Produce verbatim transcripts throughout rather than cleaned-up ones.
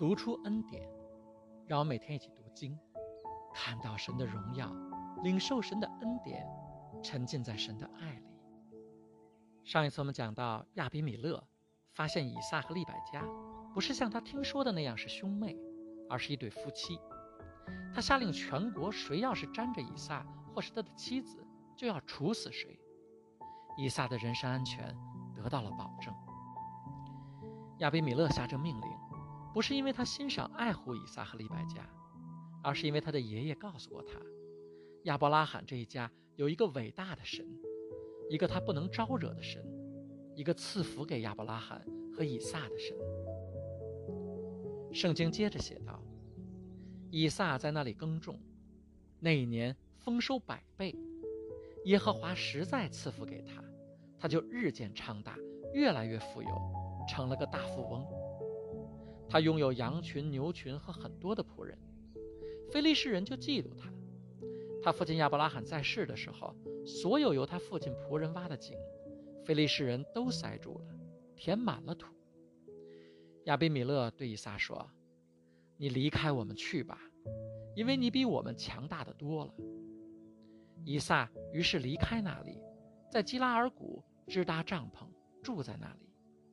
读出恩典，让我每天一起读经，看到神的荣耀，领受神的恩典，沉浸在神的爱里。上一次我们讲到亚比米勒发现以撒和利百加不是像他听说的那样是兄妹，而是一对夫妻。他下令全国，谁要是沾着以撒或是他的妻子，就要处死谁。以撒的人身安全得到了保证。亚比米勒下这命令，不是因为他欣赏爱护以撒和利百加，而是因为他的爷爷告诉过他，亚伯拉罕这一家有一个伟大的神，一个他不能招惹的神，一个赐福给亚伯拉罕和以撒的神。圣经接着写道，以撒在那里耕种，那一年丰收百倍，耶和华实在赐福给他，他就日渐昌大，越来越富有，成了个大富翁。他拥有羊群、牛群和很多的仆人，非利士人就嫉妒他。他父亲亚伯拉罕在世的时候，所有由他父亲仆人挖的井，非利士人都塞住了，填满了土。亚比米勒对以撒说，你离开我们去吧，因为你比我们强大的多了。以撒于是离开那里，在基拉尔谷支搭帐篷，住在那里。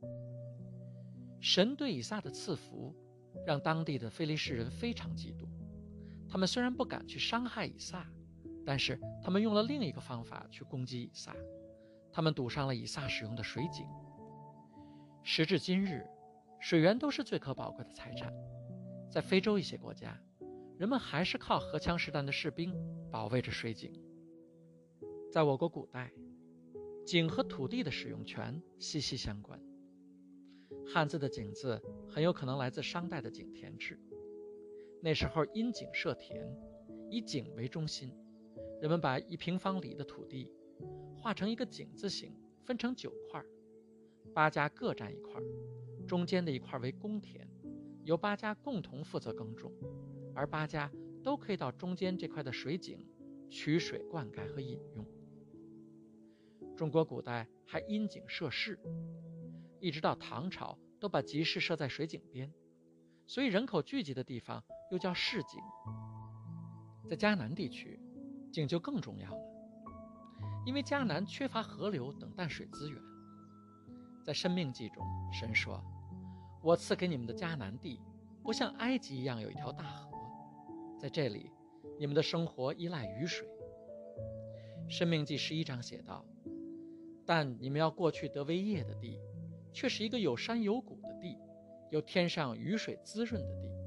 神对以撒的赐福让当地的非利士人非常嫉妒，他们虽然不敢去伤害以撒，但是他们用了另一个方法去攻击以撒，他们堵上了以撒使用的水井。时至今日，水源都是最可宝贵的财产，在非洲一些国家，人们还是靠荷枪实弹的士兵保卫着水井。在我国古代，井和土地的使用权息息相关。汉字的井字很有可能来自商代的井田制。那时候因井设田，以井为中心，人们把一平方里的土地画成一个井字形，分成九块，八家各占一块，中间的一块为公田，由八家共同负责耕种，而八家都可以到中间这块的水井取水灌溉和饮用。中国古代还因井设市，一直到唐朝都把集市设在水井边，所以人口聚集的地方又叫市井。在迦南地区，井就更重要了，因为迦南缺乏河流等淡水资源。在申命记中，神说，我赐给你们的迦南地不像埃及一样有一条大河，在这里你们的生活依赖雨水。申命记十一章写道，但你们要过去得为业的地，却是一个有山有谷的地，有天上雨水滋润的地。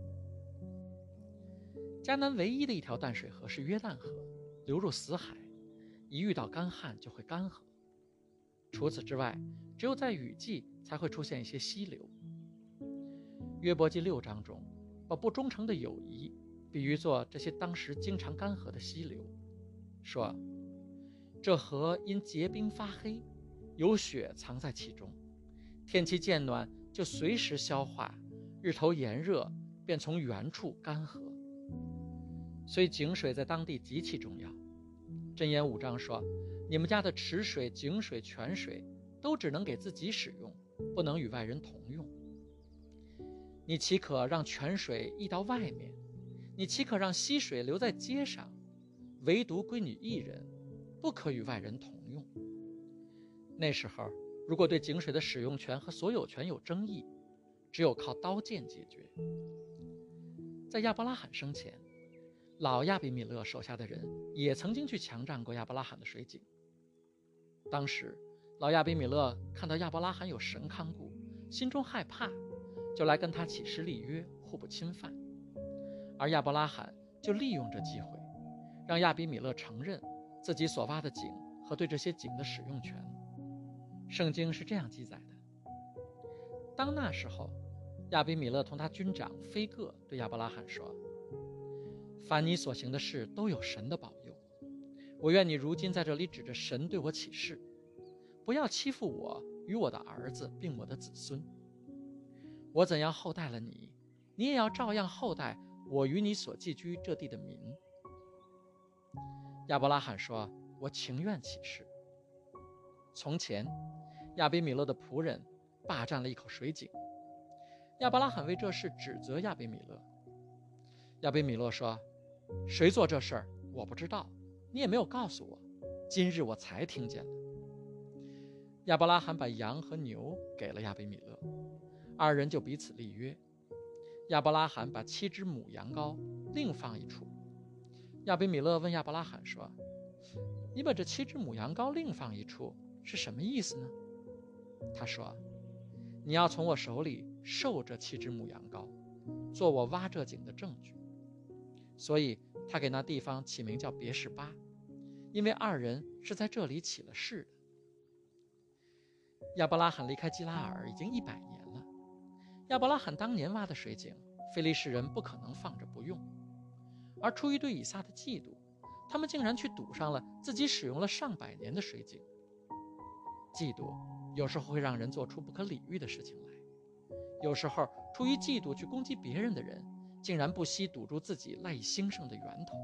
迦南唯一的一条淡水河是约旦河，流入死海，一遇到干旱就会干涸。除此之外，只有在雨季才会出现一些溪流。约伯记六章中把不忠诚的友谊比喻作这些当时经常干涸的溪流，说这河因结冰发黑，有雪藏在其中，天气渐暖就随时消化，日头炎热便从原处干涸。所以井水在当地极其重要。箴言五章说，你们家的池水、井水、泉水都只能给自己使用，不能与外人同用。你岂可让泉水溢到外面？你岂可让溪水流在街上？唯独归你一人，不可与外人同用。那时候，如果对井水的使用权和所有权有争议，只有靠刀剑解决。在亚伯拉罕生前，老亚比米勒手下的人也曾经去强占过亚伯拉罕的水井。当时老亚比米勒看到亚伯拉罕有神看顾，心中害怕，就来跟他起誓立约，互不侵犯。而亚伯拉罕就利用这机会，让亚比米勒承认自己所挖的井和对这些井的使用权。圣经是这样记载的，当那时候，亚比米勒同他军长菲各对亚伯拉罕说，凡你所行的事都有神的保佑，我愿你如今在这里指着神对我起誓，不要欺负我与我的儿子并我的子孙。我怎样厚待了你，你也要照样厚待我与你所寄居这地的民。亚伯拉罕说，我情愿起誓。从前亚比米勒的仆人霸占了一口水井， 亚伯拉罕为这事指责亚比米勒。亚比米勒说：谁做这事儿我不知道，你也没有告诉我，今日我才听见了。亚伯拉罕把羊和牛给了亚比米勒，二人就彼此立约。亚伯拉罕把七只母羊羔另放一处。亚比米勒问亚伯拉罕说：你把这七只母羊羔另放一处是什么意思呢？他说：你要从我手里受这七只母羊羔，做我挖这井的证据。所以他给那地方起名叫别是巴，因为二人是在这里起了誓的。亚伯拉罕离开基拉尔已经一百年了。亚伯拉罕当年挖的水井，非利士人不可能放着不用，而出于对以撒的嫉妒，他们竟然去堵上了自己使用了上百年的水井。嫉妒有时候会让人做出不可理喻的事情来，有时候出于嫉妒去攻击别人的人，竟然不惜堵住自己赖以兴盛的源头。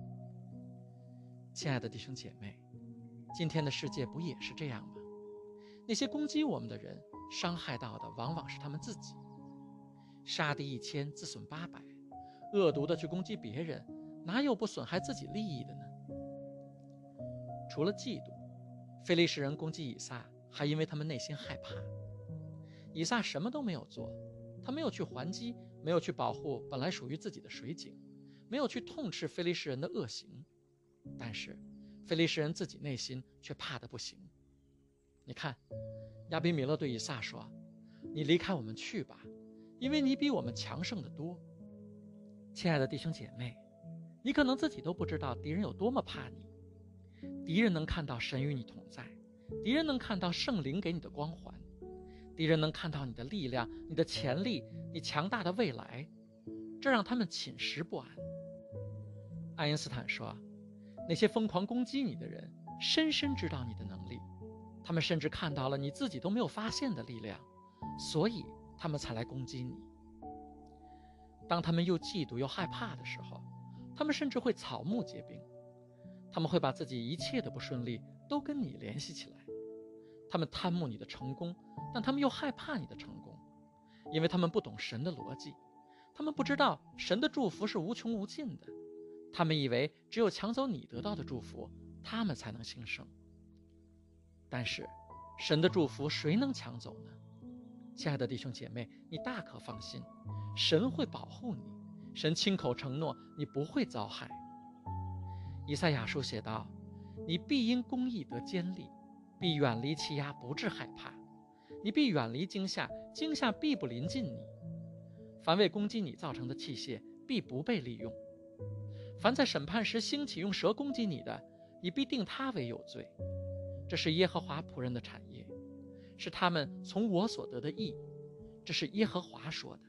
亲爱的弟兄姐妹，今天的世界不也是这样吗？那些攻击我们的人，伤害到的往往是他们自己。杀敌一千，自损八百，恶毒的去攻击别人，哪有不损害自己利益的呢？除了嫉妒，非利士人攻击以撒，还因为他们内心害怕。以撒什么都没有做，他没有去还击，没有去保护本来属于自己的水井，没有去痛斥非利士人的恶行，但是非利士人自己内心却怕得不行。你看，亚比米勒对以撒说：你离开我们去吧，因为你比我们强盛得多。亲爱的弟兄姐妹，你可能自己都不知道敌人有多么怕你。敌人能看到神与你同在，敌人能看到圣灵给你的光环，敌人能看到你的力量、你的潜力、你强大的未来，这让他们寝食不安。爱因斯坦说，那些疯狂攻击你的人深深知道你的能力，他们甚至看到了你自己都没有发现的力量，所以他们才来攻击你。当他们又嫉妒又害怕的时候，他们甚至会草木皆兵，他们会把自己一切的不顺利都跟你联系起来。他们贪慕你的成功，但他们又害怕你的成功，因为他们不懂神的逻辑，他们不知道神的祝福是无穷无尽的，他们以为只有抢走你得到的祝福，他们才能兴盛。但是神的祝福谁能抢走呢？亲爱的弟兄姐妹，你大可放心，神会保护你，神亲口承诺你不会遭害。以赛亚书写道：你必因公义得坚立，必远离欺压，不致害怕。你必远离惊吓，惊吓必不临近你。凡为攻击你造成的器械，必不被利用。凡在审判时兴起用蛇攻击你的，你必定他为有罪。这是耶和华仆人的产业，是他们从我所得的义。这是耶和华说的。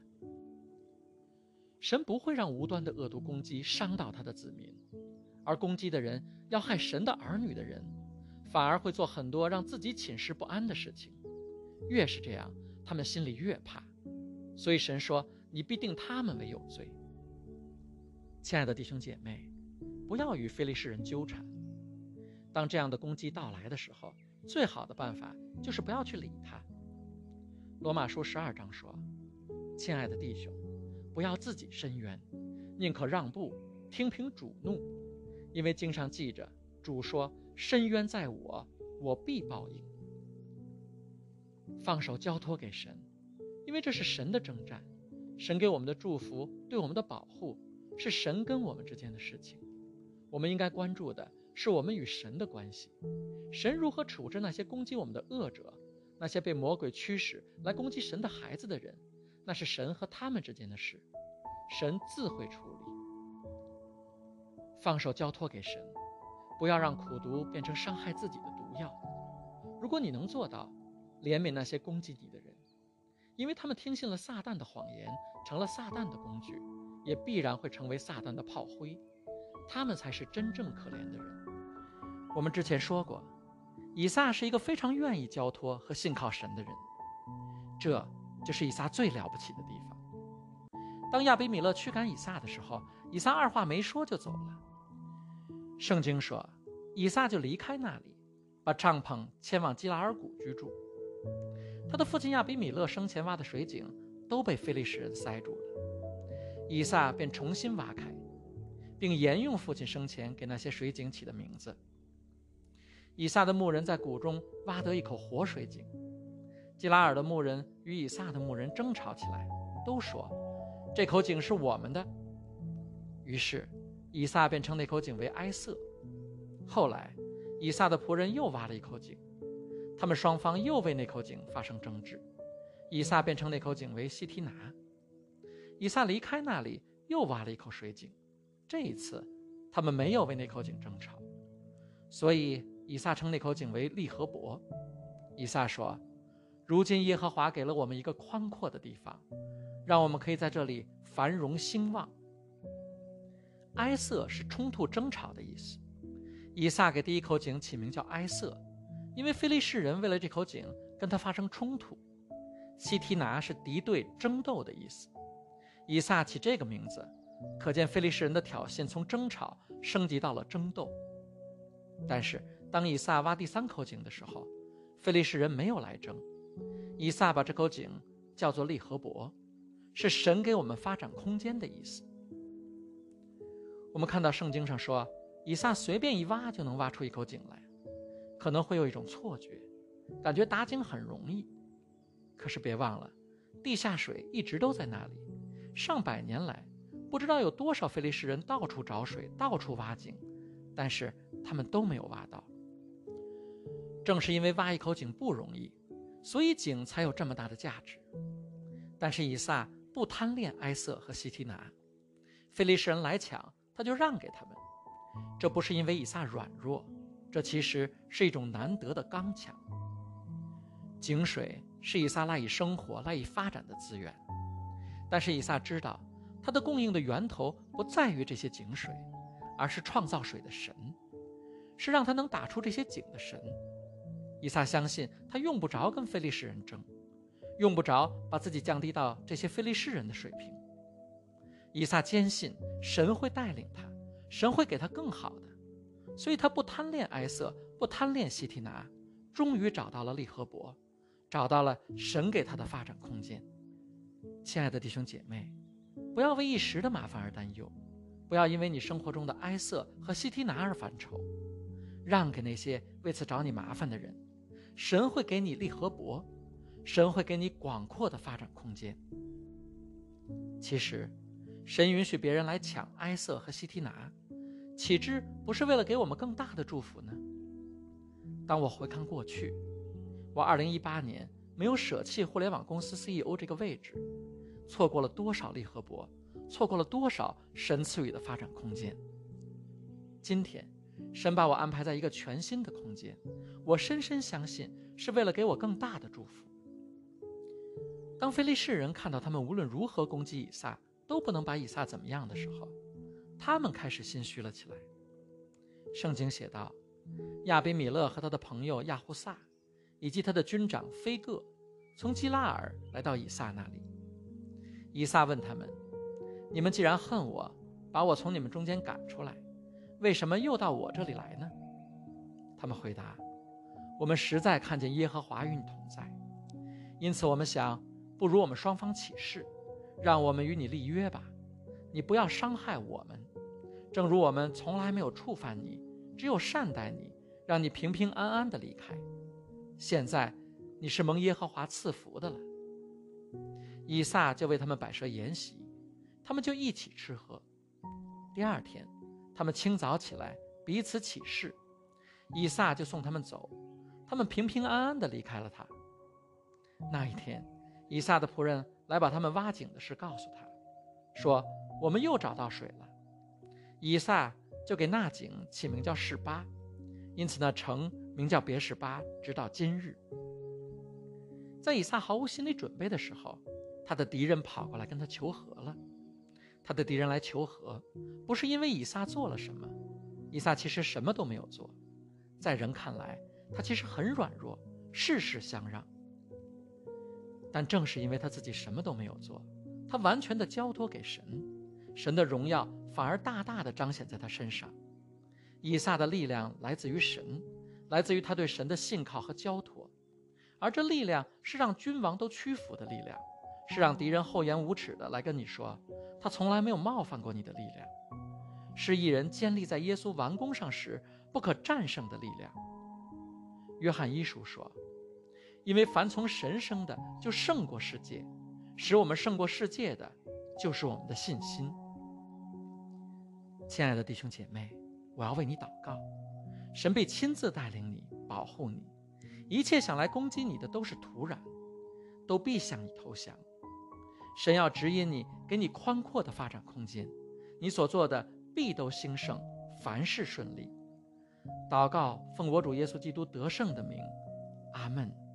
神不会让无端的恶毒攻击伤到他的子民，而攻击的人要害神的儿女的人，反而会做很多让自己寝食不安的事情。越是这样，他们心里越怕。所以神说，你必定他们为有罪。亲爱的弟兄姐妹，不要与非利士人纠缠。当这样的攻击到来的时候，最好的办法就是不要去理他。罗马书十二章说，亲爱的弟兄，不要自己伸冤，宁可让步，听凭主怒，因为经上记着，主说，伸冤在我，我必报应。放手交托给神，因为这是神的征战，神给我们的祝福，对我们的保护，是神跟我们之间的事情。我们应该关注的是我们与神的关系，神如何处置那些攻击我们的恶者，那些被魔鬼驱使来攻击神的孩子的人，那是神和他们之间的事，神自会处理。放手交托给神，不要让苦毒变成伤害自己的毒药。如果你能做到，怜悯那些攻击你的人，因为他们听信了撒旦的谎言，成了撒旦的工具，也必然会成为撒旦的炮灰，他们才是真正可怜的人。我们之前说过，以撒是一个非常愿意交托和信靠神的人，这就是以撒最了不起的地方。当亚比米勒驱赶以撒的时候，以撒二话没说就走了。圣经说，以撒就离开那里，把帐篷迁往基拉尔谷居住。他的父亲亚比米勒生前挖的水井都被非利士人塞住了。以撒便重新挖开，并沿用父亲生前给那些水井起的名字。以撒的牧人在谷中挖得一口活水井，基拉尔的牧人与以撒的牧人争吵起来，都说这口井是我们的。于是以撒便称那口井为埃瑟。后来以撒的仆人又挖了一口井，他们双方又为那口井发生争执，以撒便称那口井为西提拿。以撒离开那里，又挖了一口水井，这一次他们没有为那口井争吵，所以以撒称那口井为利和伯。以撒说，如今耶和华给了我们一个宽阔的地方，让我们可以在这里繁荣兴旺。埃瑟是冲突争吵的意思。以撒给第一口井起名叫埃瑟，因为非利士人为了这口井跟他发生冲突。西提拿是敌对争斗的意思。以撒起这个名字，可见非利士人的挑衅从争吵升级到了争斗。但是当以撒挖第三口井的时候，非利士人没有来争。以撒把这口井叫做利和伯，是神给我们发展空间的意思。我们看到圣经上说，以撒随便一挖就能挖出一口井来，可能会有一种错觉，感觉打井很容易。可是别忘了，地下水一直都在那里，上百年来不知道有多少非利士人到处找水，到处挖井，但是他们都没有挖到。正是因为挖一口井不容易，所以井才有这么大的价值。但是以撒不贪恋埃瑟和西提拿，非利士人来抢，他就让给他们。这不是因为以撒软弱，这其实是一种难得的刚强。井水是以撒赖以生活、赖以发展的资源，但是以撒知道，他的供应的源头不在于这些井水，而是创造水的神，是让他能打出这些井的神。以撒相信他用不着跟非利士人争，用不着把自己降低到这些非利士人的水平。以撒坚信神会带领他，神会给他更好的，所以他不贪恋埃瑟，不贪恋西提拿，终于找到了利和伯，找到了神给他的发展空间。亲爱的弟兄姐妹，不要为一时的麻烦而担忧，不要因为你生活中的埃瑟和西提拿而烦愁，让给那些为此找你麻烦的人。神会给你利和伯，神会给你广阔的发展空间。其实神允许别人来抢埃瑟和西提拿，岂知不是为了给我们更大的祝福呢？当我回看过去，我二零一八年没有舍弃互联网公司 C E O 这个位置，错过了多少利和伯，错过了多少神赐予的发展空间。今天神把我安排在一个全新的空间，我深深相信是为了给我更大的祝福。当非利士人看到他们无论如何攻击以撒都不能把以撒怎么样的时候，他们开始心虚了起来。圣经写道，亚比米勒和他的朋友亚户撒以及他的军长菲各从基拉尔来到以撒那里。以撒问他们，你们既然恨我，把我从你们中间赶出来，为什么又到我这里来呢？他们回答，我们实在看见耶和华与你同在，因此我们想，不如我们双方起誓，让我们与你立约吧，你不要伤害我们，正如我们从来没有触犯你，只有善待你，让你平平安安地离开。现在你是蒙耶和华赐福的了。以撒就为他们摆设筵席，他们就一起吃喝。第二天他们清早起来彼此起誓，以撒就送他们走，他们平平安安地离开了他。那一天以撒的仆人来把他们挖井的事告诉他，说我们又找到水了。以撒就给那井起名叫示巴，因此那城名叫别是巴，直到今日。在以撒毫无心理准备的时候，他的敌人跑过来跟他求和了。他的敌人来求和，不是因为以撒做了什么，以撒其实什么都没有做，在人看来他其实很软弱，事事相让。但正是因为他自己什么都没有做，他完全的交托给神，神的荣耀反而大大的彰显在他身上。以撒的力量来自于神，来自于他对神的信靠和交托，而这力量是让君王都屈服的力量， 是让敌人厚颜无耻的来跟你说，他从来没有冒犯过你的力量，是一人坚立在耶稣完工上时不可战胜的力量。约翰一书说，因为凡从神生的就胜过世界，使我们胜过世界的就是我们的信心。亲爱的弟兄姐妹，我要为你祷告，神必亲自带领你，保护你，一切想来攻击你的都是徒然，都必向你投降。神要指引你，给你宽阔的发展空间，你所做的必都兴盛，凡事顺利。祷告奉我主耶稣基督得胜的名，阿们。